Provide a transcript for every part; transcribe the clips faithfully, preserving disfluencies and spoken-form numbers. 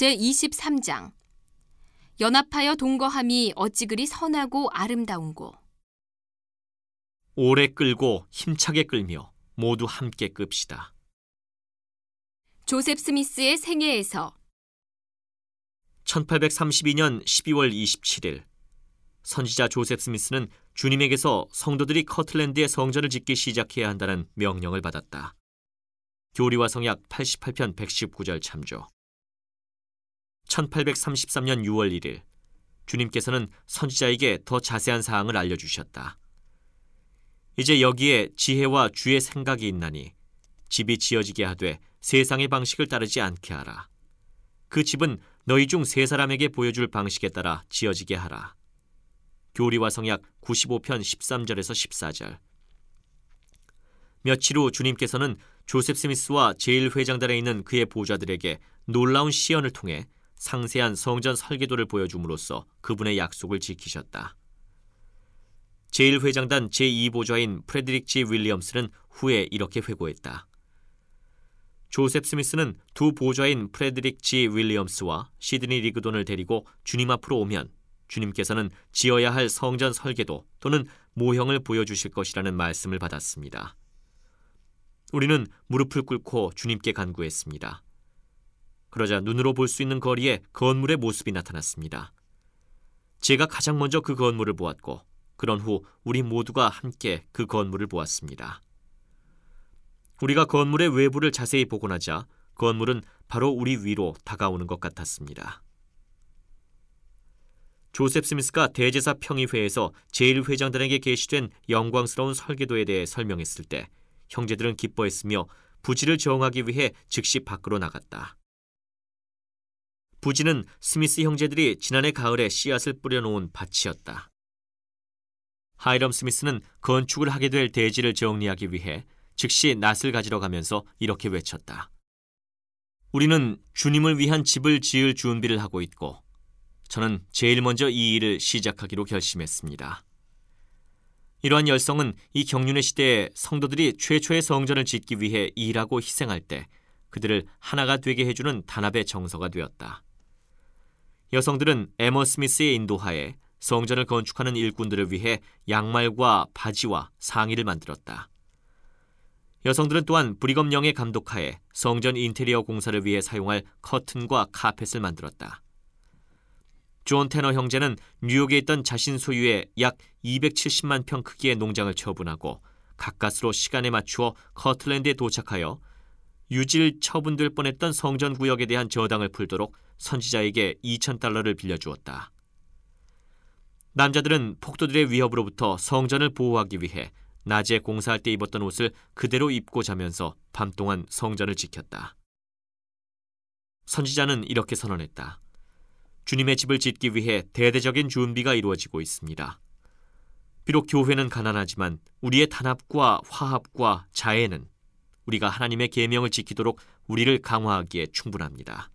제이십삼 장 연합하여 동거함이 어찌 그리 선하고 아름다운고. 오래 끌고 힘차게 끌며 모두 함께 끕시다. 조셉 스미스의 생애에서 천팔백삼십이 년 십이월 이십칠일 선지자 조셉 스미스는 주님에게서 성도들이 커틀랜드에 성전을 짓기 시작해야 한다는 명령을 받았다. 교리와 성약 팔십팔 편 백십구 절 참조. 천팔백삼십삼 년 유월 일일 주님께서는 선지자에게 더 자세한 사항을 알려주셨다. 이제 여기에 지혜와 주의 생각이 있나니 집이 지어지게 하되 세상의 방식을 따르지 않게 하라. 그 집은 너희 중 세 사람에게 보여줄 방식에 따라 지어지게 하라. 교리와 성약 구십오 편 십삼 절에서 십사 절. 며칠 후 주님께서는 조셉 스미스와 제일 회장단에 있는 그의 보좌들에게 놀라운 시연을 통해 상세한 성전 설계도를 보여줌으로써 그분의 약속을 지키셨다. 제일 회장단 제이 보좌인 프레드릭 G. 윌리엄스는 후에 이렇게 회고했다. 조셉 스미스는 두 보좌인 프레드릭 G. 윌리엄스와 시드니 리그돈을 데리고 주님 앞으로 오면 주님께서는 지어야 할 성전 설계도 또는 모형을 보여주실 것이라는 말씀을 받았습니다. 우리는 무릎을 꿇고 주님께 간구했습니다. 그러자 눈으로 볼 수 있는 거리에 건물의 모습이 나타났습니다. 제가 가장 먼저 그 건물을 보았고 그런 후 우리 모두가 함께 그 건물을 보았습니다. 우리가 건물의 외부를 자세히 보고 나자 건물은 바로 우리 위로 다가오는 것 같았습니다. 조셉 스미스가 대제사 평의회에서 제일 회장단에게 게시된 영광스러운 설계도에 대해 설명했을 때 형제들은 기뻐했으며 부지를 정하기 위해 즉시 밖으로 나갔다. 부지는 스미스 형제들이 지난해 가을에 씨앗을 뿌려놓은 밭이었다. 하이럼 스미스는 건축을 하게 될 대지를 정리하기 위해 즉시 낫을 가지러 가면서 이렇게 외쳤다. 우리는 주님을 위한 집을 지을 준비를 하고 있고 저는 제일 먼저 이 일을 시작하기로 결심했습니다. 이러한 열성은 이 경륜의 시대에 성도들이 최초의 성전을 짓기 위해 일하고 희생할 때 그들을 하나가 되게 해주는 단합의 정서가 되었다. 여성들은 에머 스미스의 인도하에 성전을 건축하는 일꾼들을 위해 양말과 바지와 상의를 만들었다. 여성들은 또한 브리검 영의 감독하에 성전 인테리어 공사를 위해 사용할 커튼과 카펫을 만들었다. 존 테너 형제는 뉴욕에 있던 자신 소유의 약 이백칠십만 평 크기의 농장을 처분하고 가까스로 시간에 맞추어 커틀랜드에 도착하여 유질 처분될 뻔했던 성전 구역에 대한 저당을 풀도록 선지자에게 이천 달러를 빌려주었다. 남자들은 폭도들의 위협으로부터 성전을 보호하기 위해 낮에 공사할 때 입었던 옷을 그대로 입고 자면서 밤동안 성전을 지켰다. 선지자는 이렇게 선언했다. 주님의 집을 짓기 위해 대대적인 준비가 이루어지고 있습니다. 비록 교회는 가난하지만 우리의 단합과 화합과 자애는 우리가 하나님의 계명을 지키도록 우리를 강화하기에 충분합니다.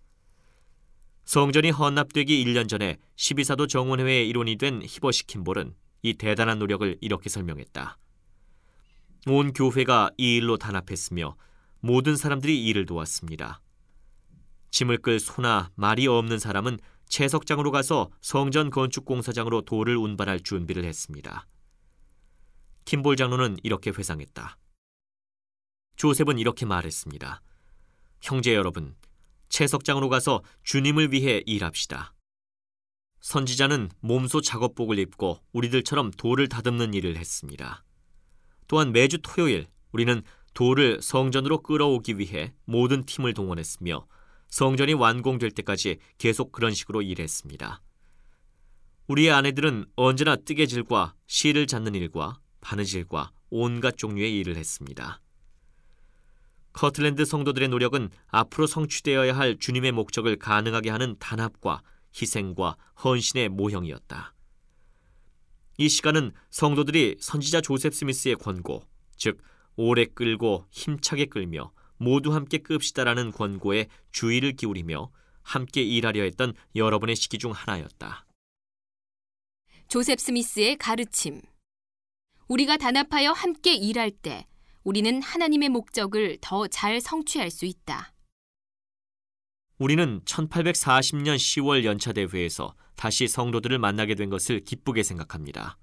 성전이 헌납되기 일 년 전에 십이 사도 정원회의 일원이 된 히버시 킴볼은 이 대단한 노력을 이렇게 설명했다. 온 교회가 이 일로 단합했으며 모든 사람들이 이 일을 도왔습니다. 짐을 끌 소나 말이 없는 사람은 채석장으로 가서 성전 건축공사장으로 돌을 운반할 준비를 했습니다. 킴볼 장로는 이렇게 회상했다. 조셉은 이렇게 말했습니다. 형제 여러분, 채석장으로 가서 주님을 위해 일합시다. 선지자는 몸소 작업복을 입고 우리들처럼 돌을 다듬는 일을 했습니다. 또한 매주 토요일 우리는 돌을 성전으로 끌어오기 위해 모든 팀을 동원했으며 성전이 완공될 때까지 계속 그런 식으로 일했습니다. 우리의 아내들은 언제나 뜨개질과 실을 잡는 일과 바느질과 온갖 종류의 일을 했습니다. 커틀랜드 성도들의 노력은 앞으로 성취되어야 할 주님의 목적을 가능하게 하는 단합과 희생과 헌신의 모형이었다. 이 시간은 성도들이 선지자 조셉 스미스의 권고, 즉 오래 끌고 힘차게 끌며 모두 함께 끕시다라는 권고에 주의를 기울이며 함께 일하려 했던 여러분의 시기 중 하나였다. 조셉 스미스의 가르침. 우리가 단합하여 함께 일할 때 우리는 하나님의 목적을 더 잘 성취할 수 있다. 우리는 천팔백사십 년 시월 연차 대회에서 다시 성도들을 만나게 된 것을 기쁘게 생각합니다.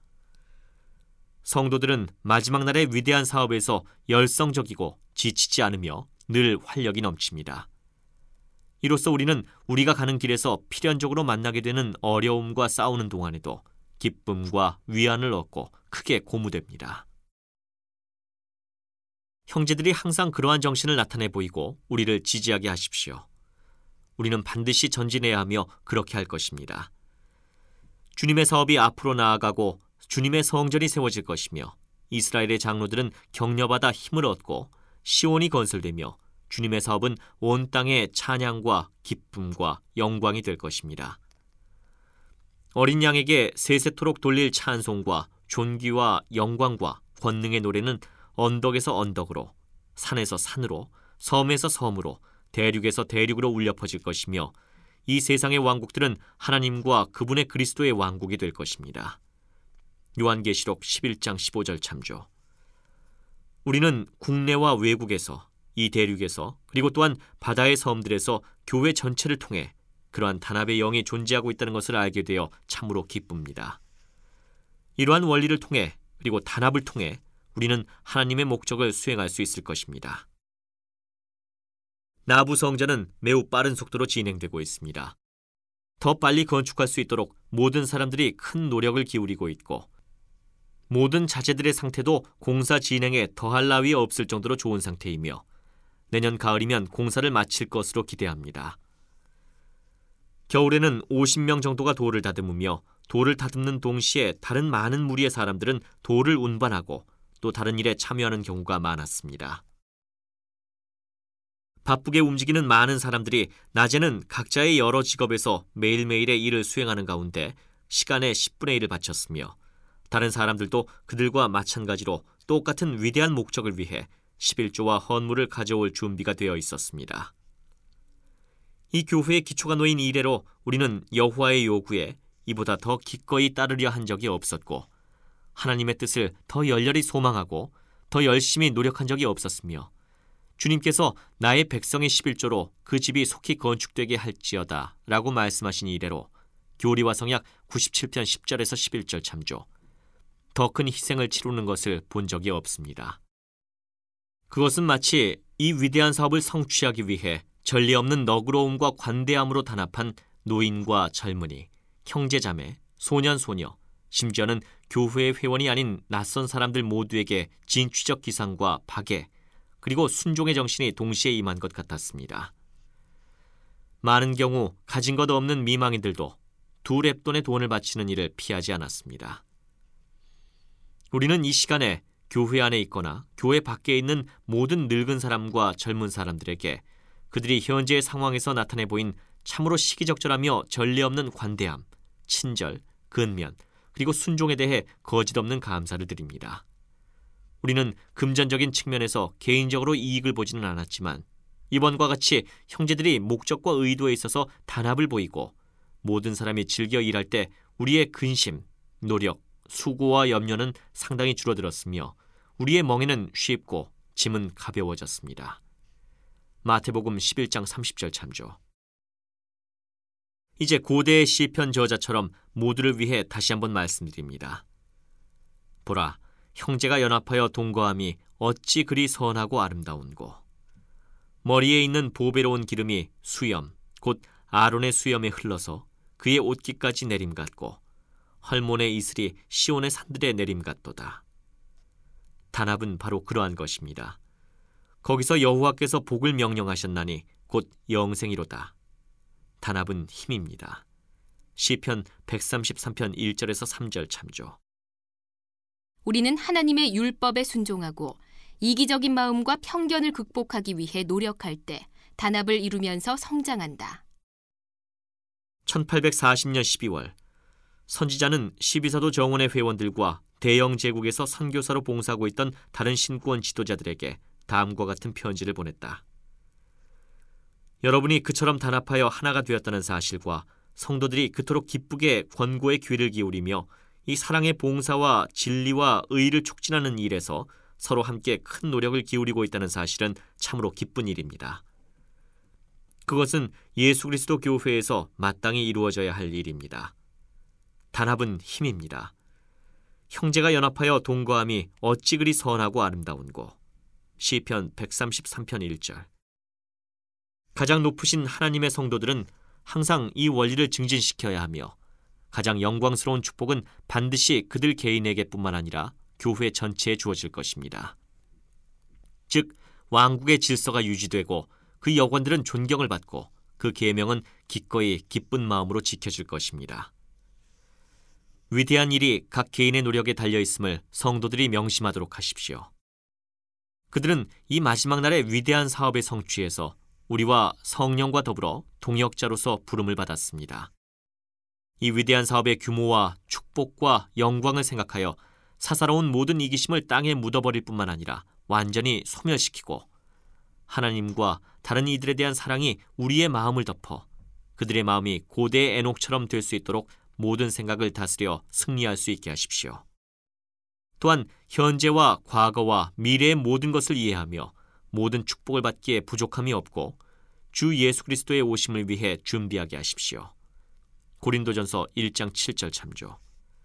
성도들은 마지막 날의 위대한 사업에서 열성적이고 지치지 않으며 늘 활력이 넘칩니다. 이로써 우리는 우리가 가는 길에서 필연적으로 만나게 되는 어려움과 싸우는 동안에도 기쁨과 위안을 얻고 크게 고무됩니다. 형제들이 항상 그러한 정신을 나타내 보이고 우리를 지지하게 하십시오. 우리는 반드시 전진해야 하며 그렇게 할 것입니다. 주님의 사업이 앞으로 나아가고 주님의 성전이 세워질 것이며 이스라엘의 장로들은 격려받아 힘을 얻고 시온이 건설되며 주님의 사업은 온 땅의 찬양과 기쁨과 영광이 될 것입니다. 어린 양에게 세세토록 돌릴 찬송과 존귀와 영광과 권능의 노래는 언덕에서 언덕으로, 산에서 산으로, 섬에서 섬으로, 대륙에서 대륙으로 울려 퍼질 것이며 이 세상의 왕국들은 하나님과 그분의 그리스도의 왕국이 될 것입니다. 요한계시록 십일 장 십오 절 참조. 우리는 국내와 외국에서, 이 대륙에서, 그리고 또한 바다의 섬들에서 교회 전체를 통해 그러한 단합의 영이 존재하고 있다는 것을 알게 되어 참으로 기쁩니다. 이러한 원리를 통해, 그리고 단합을 통해 우리는 하나님의 목적을 수행할 수 있을 것입니다. 나부 성전은 매우 빠른 속도로 진행되고 있습니다. 더 빨리 건축할 수 있도록 모든 사람들이 큰 노력을 기울이고 있고 모든 자재들의 상태도 공사 진행에 더할 나위 없을 정도로 좋은 상태이며 내년 가을이면 공사를 마칠 것으로 기대합니다. 겨울에는 오십 명 정도가 돌을 다듬으며 돌을 다듬는 동시에 다른 많은 무리의 사람들은 돌을 운반하고 또 다른 일에 참여하는 경우가 많았습니다. 바쁘게 움직이는 많은 사람들이 낮에는 각자의 여러 직업에서 매일매일의 일을 수행하는 가운데 시간의 십분의 일을 바쳤으며 다른 사람들도 그들과 마찬가지로 똑같은 위대한 목적을 위해 십일조와 헌물을 가져올 준비가 되어 있었습니다. 이 교회의 기초가 놓인 이래로 우리는 여호와의 요구에 이보다 더 기꺼이 따르려 한 적이 없었고 하나님의 뜻을 더 열렬히 소망하고 더 열심히 노력한 적이 없었으며 주님께서 나의 백성의 십일조로 그 집이 속히 건축되게 할지어다 라고 말씀하신 이래로 교리와 성약 구십칠 편 십 절에서 십일 절 참조. 더 큰 희생을 치르는 것을 본 적이 없습니다. 그것은 마치 이 위대한 사업을 성취하기 위해 전례 없는 너그러움과 관대함으로 단합한 노인과 젊은이, 형제자매, 소년 소녀, 심지어는 교회의 회원이 아닌 낯선 사람들 모두에게 진취적 기상과 박애, 그리고 순종의 정신이 동시에 임한 것 같았습니다. 많은 경우 가진 것 없는 미망인들도 두 렙돈의 돈을 바치는 일을 피하지 않았습니다. 우리는 이 시간에 교회 안에 있거나 교회 밖에 있는 모든 늙은 사람과 젊은 사람들에게 그들이 현재의 상황에서 나타내 보인 참으로 시기적절하며 전례 없는 관대함, 친절, 근면, 그리고 순종에 대해 거짓 없는 감사를 드립니다. 우리는 금전적인 측면에서 개인적으로 이익을 보지는 않았지만 이번과 같이 형제들이 목적과 의도에 있어서 단합을 보이고 모든 사람이 즐겨 일할 때 우리의 근심, 노력, 수고와 염려는 상당히 줄어들었으며 우리의 멍에는 쉽고 짐은 가벼워졌습니다. 마태복음 십일 장 삼십 절 참조. 이제 고대의 시편 저자처럼 모두를 위해 다시 한번 말씀드립니다. 보라, 형제가 연합하여 동거함이 어찌 그리 선하고 아름다운고. 머리에 있는 보배로운 기름이 수염, 곧 아론의 수염에 흘러서 그의 옷깃까지 내림 같고 헐몬의 이슬이 시온의 산들에 내림 같도다. 단합은 바로 그러한 것입니다. 거기서 여호와께서 복을 명령하셨나니 곧 영생이로다. 단합은 힘입니다. 시편 백삼십삼 편 일 절에서 삼 절 참조. 우리는 하나님의 율법에 순종하고 이기적인 마음과 편견을 극복하기 위해 노력할 때 단합을 이루면서 성장한다. 천팔백사십 년 십이월 선지자는 십이사도 정원의 회원들과 대영 제국에서 선교사로 봉사하고 있던 다른 신구원 지도자들에게 다음과 같은 편지를 보냈다. 여러분이 그처럼 단합하여 하나가 되었다는 사실과 성도들이 그토록 기쁘게 권고의 귀를 기울이며 이 사랑의 봉사와 진리와 의를 촉진하는 일에서 서로 함께 큰 노력을 기울이고 있다는 사실은 참으로 기쁜 일입니다. 그것은 예수 그리스도 교회에서 마땅히 이루어져야 할 일입니다. 단합은 힘입니다. 형제가 연합하여 동거함이 어찌 그리 선하고 아름다운고. 시편 백삼십삼 편 일 절. 가장 높으신 하나님의 성도들은 항상 이 원리를 증진시켜야 하며 가장 영광스러운 축복은 반드시 그들 개인에게 뿐만 아니라 교회 전체에 주어질 것입니다. 즉 왕국의 질서가 유지되고 그 여관들은 존경을 받고 그 계명은 기꺼이 기쁜 마음으로 지켜질 것입니다. 위대한 일이 각 개인의 노력에 달려있음을 성도들이 명심하도록 하십시오. 그들은 이 마지막 날의 위대한 사업의 성취에서 우리와 성령과 더불어 동역자로서 부름을 받았습니다. 이 위대한 사업의 규모와 축복과 영광을 생각하여 사사로운 모든 이기심을 땅에 묻어버릴 뿐만 아니라 완전히 소멸시키고 하나님과 다른 이들에 대한 사랑이 우리의 마음을 덮어 그들의 마음이 고대의 에녹처럼 될 수 있도록 모든 생각을 다스려 승리할 수 있게 하십시오. 또한 현재와 과거와 미래의 모든 것을 이해하며 모든 축복을 받기에 부족함이 없고 주 예수 그리스도의 오심을 위해 준비하게 하십시오. 고린도전서 일 장 칠 절 참조.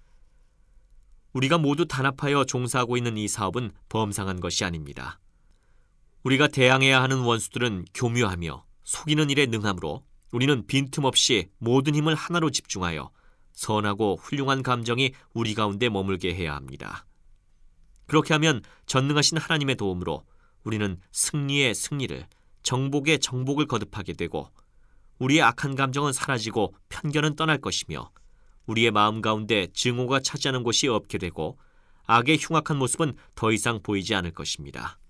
우리가 모두 단합하여 종사하고 있는 이 사업은 범상한 것이 아닙니다. 우리가 대항해야 하는 원수들은 교묘하며 속이는 일에 능하므로 우리는 빈틈없이 모든 힘을 하나로 집중하여 선하고 훌륭한 감정이 우리 가운데 머물게 해야 합니다. 그렇게 하면 전능하신 하나님의 도움으로 우리는 승리의 승리를, 정복의 정복을 거듭하게 되고 우리의 악한 감정은 사라지고 편견은 떠날 것이며 우리의 마음 가운데 증오가 차지하는 곳이 없게 되고 악의 흉악한 모습은 더 이상 보이지 않을 것입니다.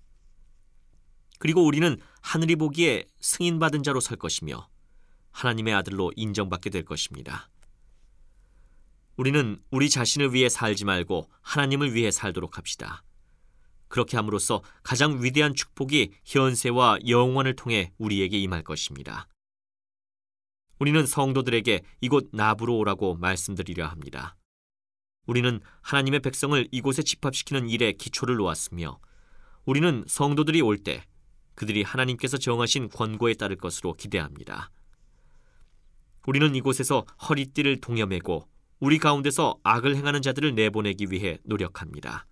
그리고 우리는 하늘이 보기에 승인받은 자로 설 것이며 하나님의 아들로 인정받게 될 것입니다. 우리는 우리 자신을 위해 살지 말고 하나님을 위해 살도록 합시다. 그렇게 함으로써 가장 위대한 축복이 현세와 영원을 통해 우리에게 임할 것입니다. 우리는 성도들에게 이곳 나부로 오라고 말씀드리려 합니다. 우리는 하나님의 백성을 이곳에 집합시키는 일에 기초를 놓았으며 우리는 성도들이 올 때 그들이 하나님께서 정하신 권고에 따를 것으로 기대합니다. 우리는 이곳에서 허리띠를 동여매고 우리 가운데서 악을 행하는 자들을 내보내기 위해 노력합니다.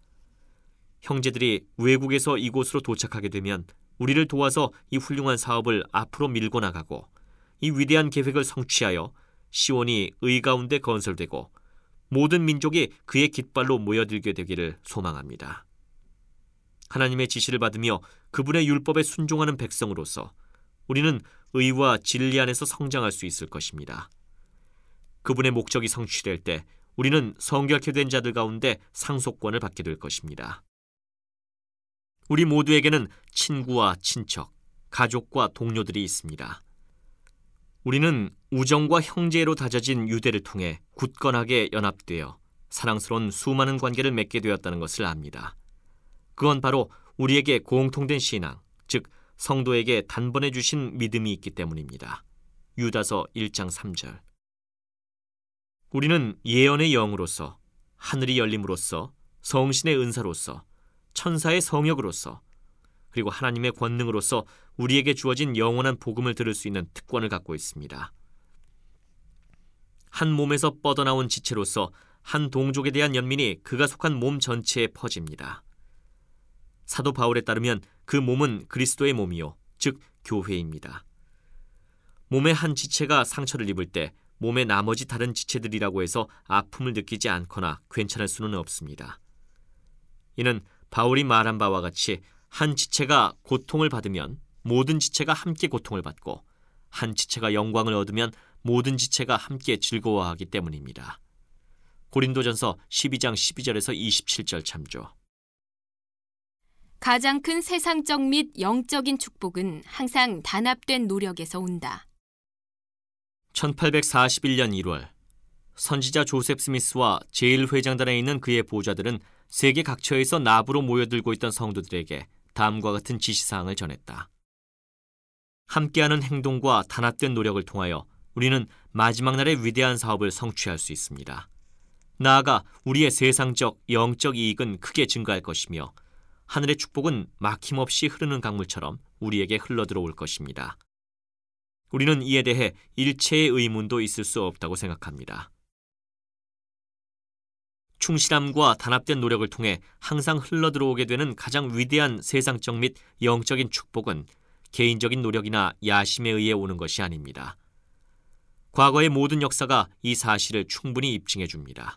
형제들이 외국에서 이곳으로 도착하게 되면 우리를 도와서 이 훌륭한 사업을 앞으로 밀고 나가고 이 위대한 계획을 성취하여 시온이 의 가운데 건설되고 모든 민족이 그의 깃발로 모여들게 되기를 소망합니다. 하나님의 지시를 받으며 그분의 율법에 순종하는 백성으로서 우리는 의와 진리 안에서 성장할 수 있을 것입니다. 그분의 목적이 성취될 때 우리는 성결케 된 자들 가운데 상속권을 받게 될 것입니다. 우리 모두에게는 친구와 친척, 가족과 동료들이 있습니다. 우리는 우정과 형제로 다져진 유대를 통해 굳건하게 연합되어 사랑스러운 수많은 관계를 맺게 되었다는 것을 압니다. 그건 바로 우리에게 공통된 신앙, 즉 성도에게 단번에 주신 믿음이 있기 때문입니다. 유다서 일 장 삼 절. 우리는 예언의 영으로서, 하늘이 열림으로써, 성신의 은사로서, 천사의 성역으로서, 그리고 하나님의 권능으로서 우리에게 주어진 영원한 복음을 들을 수 있는 특권을 갖고 있습니다. 한 몸에서 뻗어나온 지체로서 한 동족에 대한 연민이 그가 속한 몸 전체에 퍼집니다. 사도 바울에 따르면 그 몸은 그리스도의 몸이요, 즉 교회입니다. 몸의 한 지체가 상처를 입을 때 몸의 나머지 다른 지체들이라고 해서 아픔을 느끼지 않거나 괜찮을 수는 없습니다. 이는 바울이 말한 바와 같이 한 지체가 고통을 받으면 모든 지체가 함께 고통을 받고 한 지체가 영광을 얻으면 모든 지체가 함께 즐거워하기 때문입니다. 고린도전서 십이 장 십이 절에서 이십칠 절 참조. 가장 큰 세상적 및 영적인 축복은 항상 단합된 노력에서 온다. 천팔백사십일 년 일월, 선지자 조셉 스미스와 제일회장단에 있는 그의 보좌들은 세계 각처에서 나부로 모여들고 있던 성도들에게 다음과 같은 지시사항을 전했다. 함께하는 행동과 단합된 노력을 통하여 우리는 마지막 날의 위대한 사업을 성취할 수 있습니다. 나아가 우리의 세상적, 영적 이익은 크게 증가할 것이며 하늘의 축복은 막힘없이 흐르는 강물처럼 우리에게 흘러들어올 것입니다. 우리는 이에 대해 일체의 의문도 있을 수 없다고 생각합니다. 충실함과 단합된 노력을 통해 항상 흘러들어오게 되는 가장 위대한 세상적 및 영적인 축복은 개인적인 노력이나 야심에 의해 오는 것이 아닙니다. 과거의 모든 역사가 이 사실을 충분히 입증해 줍니다.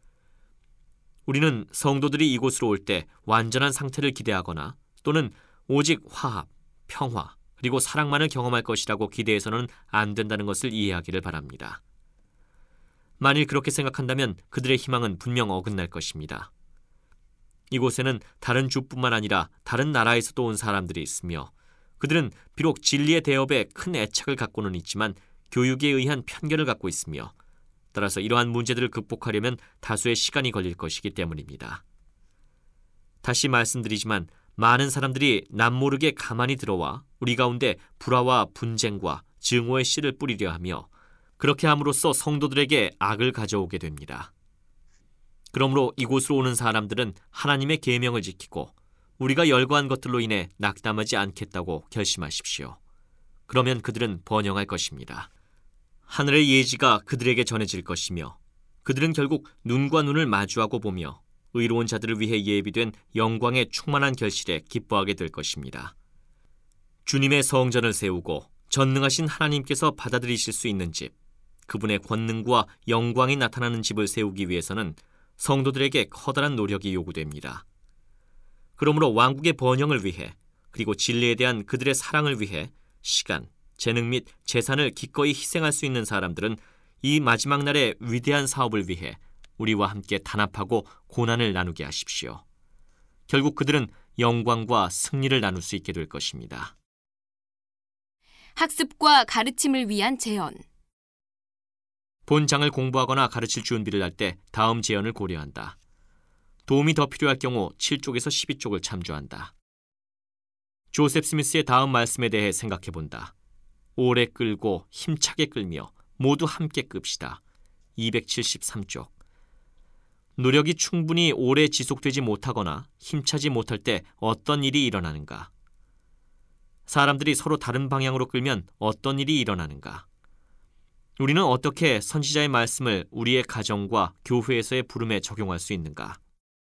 우리는 성도들이 이곳으로 올 때 완전한 상태를 기대하거나 또는 오직 화합, 평화, 그리고 사랑만을 경험할 것이라고 기대해서는 안 된다는 것을 이해하기를 바랍니다. 만일 그렇게 생각한다면 그들의 희망은 분명 어긋날 것입니다. 이곳에는 다른 주뿐만 아니라 다른 나라에서도 온 사람들이 있으며 그들은 비록 진리의 대업에 큰 애착을 갖고는 있지만 교육에 의한 편견을 갖고 있으며 따라서 이러한 문제들을 극복하려면 다수의 시간이 걸릴 것이기 때문입니다. 다시 말씀드리지만 많은 사람들이 남모르게 가만히 들어와 우리 가운데 불화와 분쟁과 증오의 씨를 뿌리려 하며 그렇게 함으로써 성도들에게 악을 가져오게 됩니다. 그러므로 이곳으로 오는 사람들은 하나님의 계명을 지키고 우리가 열거한 것들로 인해 낙담하지 않겠다고 결심하십시오. 그러면 그들은 번영할 것입니다. 하늘의 예지가 그들에게 전해질 것이며 그들은 결국 눈과 눈을 마주하고 보며 의로운 자들을 위해 예비된 영광의 충만한 결실에 기뻐하게 될 것입니다. 주님의 성전을 세우고 전능하신 하나님께서 받아들이실 수 있는 집, 그분의 권능과 영광이 나타나는 집을 세우기 위해서는 성도들에게 커다란 노력이 요구됩니다. 그러므로 왕국의 번영을 위해 그리고 진리에 대한 그들의 사랑을 위해 시간, 재능 및 재산을 기꺼이 희생할 수 있는 사람들은 이 마지막 날의 위대한 사업을 위해 우리와 함께 단합하고 고난을 나누게 하십시오. 결국 그들은 영광과 승리를 나눌 수 있게 될 것입니다. 학습과 가르침을 위한 제언. 본장을 공부하거나 가르칠 준비를 할 때 다음 제언을 고려한다. 도움이 더 필요할 경우 칠 쪽에서 십이 쪽을 참조한다. 조셉 스미스의 다음 말씀에 대해 생각해본다. 오래 끌고 힘차게 끌며 모두 함께 끕시다. 이백칠십삼 쪽. 노력이 충분히 오래 지속되지 못하거나 힘차지 못할 때 어떤 일이 일어나는가? 사람들이 서로 다른 방향으로 끌면 어떤 일이 일어나는가? 우리는 어떻게 선지자의 말씀을 우리의 가정과 교회에서의 부름에 적용할 수 있는가?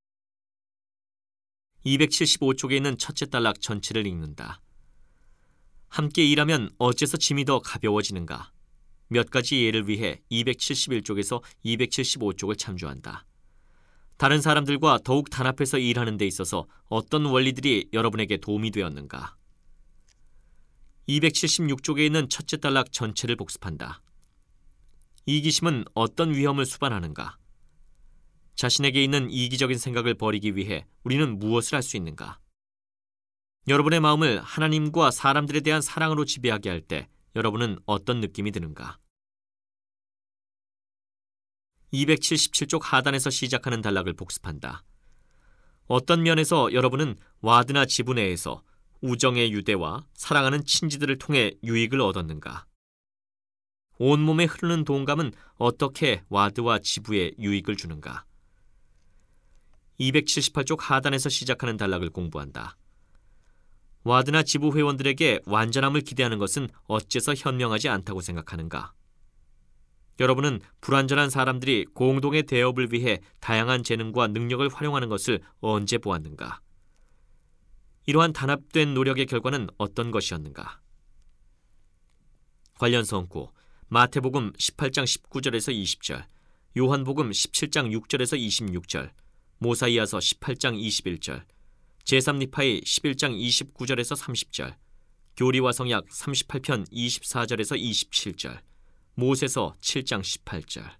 이백칠십오 쪽에 있는 첫째 단락 전체를 읽는다. 함께 일하면 어째서 짐이 더 가벼워지는가? 몇 가지 예를 위해 이백칠십일 쪽에서 이백칠십오 쪽을 참조한다. 다른 사람들과 더욱 단합해서 일하는 데 있어서 어떤 원리들이 여러분에게 도움이 되었는가? 이백칠십육 쪽에 있는 첫째 단락 전체를 복습한다. 이기심은 어떤 위험을 수반하는가? 자신에게 있는 이기적인 생각을 버리기 위해 우리는 무엇을 할 수 있는가? 여러분의 마음을 하나님과 사람들에 대한 사랑으로 지배하게 할 때 여러분은 어떤 느낌이 드는가? 이백칠십칠 쪽 하단에서 시작하는 단락을 복습한다. 어떤 면에서 여러분은 와드나 지부 내에서 우정의 유대와 사랑하는 친지들을 통해 유익을 얻었는가? 온몸에 흐르는 동감은 어떻게 와드와 지부에 유익을 주는가? 이백칠십팔 쪽 하단에서 시작하는 단락을 공부한다. 와드나 지부 회원들에게 완전함을 기대하는 것은 어째서 현명하지 않다고 생각하는가? 여러분은 불완전한 사람들이 공동의 대업을 위해 다양한 재능과 능력을 활용하는 것을 언제 보았는가? 이러한 단합된 노력의 결과는 어떤 것이었는가? 관련 성구 마태복음 십팔 장 십구 절에서 이십 절, 요한복음 십칠 장 육 절에서 이십육 절, 모사이아서 십팔 장 이십일 절, 제삼 니파이 십일 장 이십구 절에서 삼십 절, 교리와 성약 삼십팔 편 이십사 절에서 이십칠 절, 모세서 칠 장 십팔 절.